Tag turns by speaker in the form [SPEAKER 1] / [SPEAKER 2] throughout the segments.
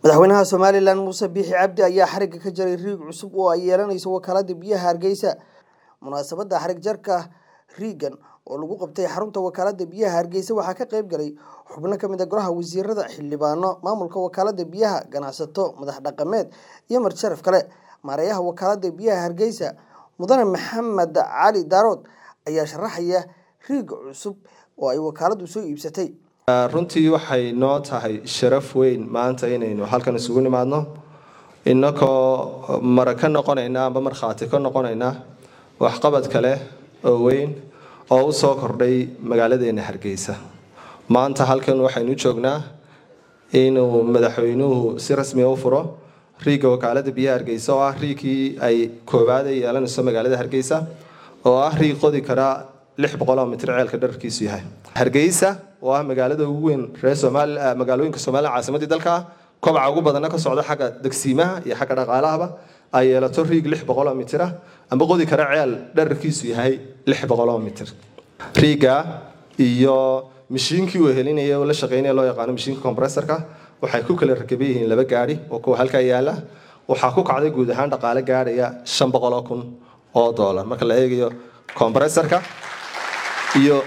[SPEAKER 1] madaxweynaha Somaliland Muuse Biixi Cabdi ayaa xariga ka jaray riig cusub oo ay yeelanayso wakaalada biyaha Hargeysa. Munaasabadda xarig jarka riigan oo lagu qabtay xarunta wakaalada biyaha Hargeysa waxaa ka qayb galay xubno ka mid ah golaha wasiirada, xildhibaano, maamulka wakaalada biyaha, ganacsato, madax dhaqameed iyo marti sharaf kale. Maareeyaha wakaalada biyaha Hargeysa Mudane Maxamed Cali Daarood ayaa sharaxaya riig cusub oo ay wakaaladu soo iibsatay.
[SPEAKER 2] runtii waxay noo tahay sharaf weyn maanta inaynu halkan isugu nimaadno inagoo maraka noqonayna amba markhaati ka noqonayna waxqabad kale oo weyn oo u soo kordhay magaaladeena Hargeysa. maanta halkan waxaynu joognaa inuu madaxweynuhu si rasmi ah u furo riiga wakaalada biyaha Hargeysa oo ah riigii ay koobaad ay yeelanayso magaalada Hargeysa oo ah riig qodi kara 600 mitir ceelka dhererkiisu yahay. Hargeysa oo ah magaalada ugu weyn reer Soomaaliya magaalooyinka Soomaaliya caasimadda dalka kobaca ugu badan ka socda xagga degsiimaha iyo xagga dhaqaalaha ay yeelato riig 600 mitir amba qodi kara ceel dhererkiisu yahay 600 mitir. Riiga iyo mishiinkii uu helinayay oo la shaqeynay loo yaqaan mishiinka compressorka waxay ku kala rakibay yihiin laba gaari oo kuwa halka yaala waxa ku kacday guud ahaan dhaqaale gaaraya $500,000 marka la eegayo compressorka iyo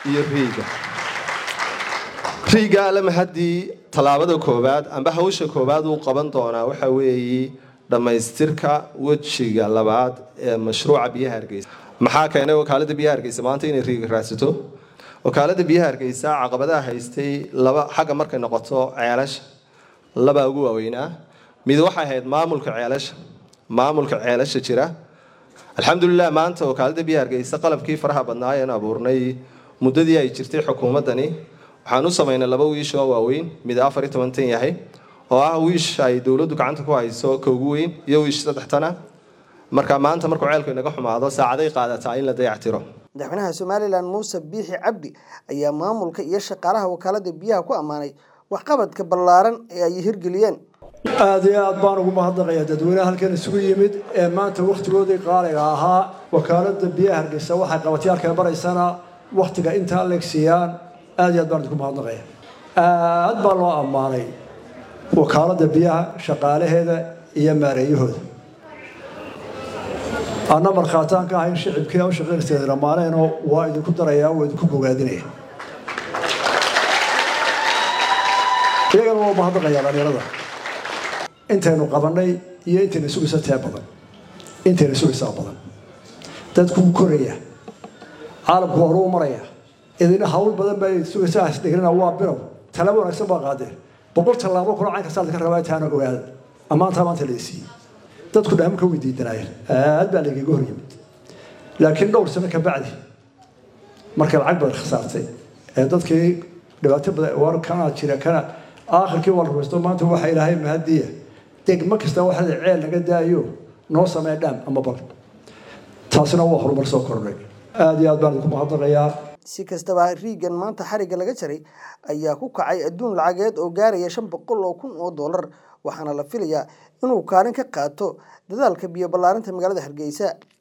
[SPEAKER 2] riiga lama hadii talaabada koobaad amba hawsha koobaad uu qaban doona waxa weeye dhamaystirka wajiga labaad ee mashruuca biyaha Hargeysa. maxaa keenay wakaalada biyaha Hargeysa maanta inay riiga raadsato? wakaalada biyaha Hargeysa caqabadaha haystay laba xagga markay noqoto ceelasha laba ugu waaweynaa. mid waxay ahayd maamulka ceelasha jira. alxamdulillah maanta wakaalada biyaha Hargeysa qalabkii faraha badnaa ee abuurnay muddadii ay jirtay xukuumadani waxaan u sameynay laba wiish oo waaweyn mid 14 yahay oo ah wiish ay dawladdu gacanta ku hayso ka ugu weyn iyo wiish 3 marka maanta markuu ceelku inaga xumaado saacaday qaadataa in la dayactiro.
[SPEAKER 1] madaxweynaha Somaliland Muuse Biixi Cabdi ayaa maamulka iyo shaqaalaha wakaalada biyaha ku amaanay waxqabadka ballaaran ee ay hirgeliyeen.
[SPEAKER 3] aad iyo aad baan ugu mahadnaqayaa dadweynaha halkan isugu yimid ee maanta waqtigoodii qaaliga ahaa. wakaalada biyaha Hargeysa waxay qabatiyaalka baraysana waqtiga inta leegsiyaan aad iyo aad baan ugu mahadnaqayaa. aad baa loo amaanay wakaalada biyaha shaqaalaheeda iyo maareeyahooda. أنا مرخاتان كاين شعب كيا وشغل استدرا مالين وايد كدريا وايد كبوغادينيا iyaga waa mahadnaqayaa dhalinyarada intaynu qabanay iyo intaynu sugisatay badan dadku koraya caalamku horuu maraya idina hawl badan bay sugisaa isdhigrina waa bilow talaabo wanaagsan baa qaadeen 100 talaabo kor aan ka saarka rabaa taana ogaad amaanta leesii dadku dhaam ka weydiinayeen aad baa laga hor yimid laakiin dhowr sano ka bacdi marka lacag badan khasaartay ee dadkii dhibaato badan war kana jira kana aakhirkii wal ruusto maanta waxa ilaahay mahadiya degmo kasta waxa ceel laga daayo noo sameey dhaam ama bal taasina waa horumar soo kordhay. aad iyo aad baan ku mahadnaqayaa.
[SPEAKER 1] si kastaba riigan maanta xariga laga jaray ayaa ku kacay adduun lacageed oo gaaraya $500,000 waxaana la filayaa inuu kaalin ka qaato dadaalka biyo ballaarinta magaalada Hargeysa.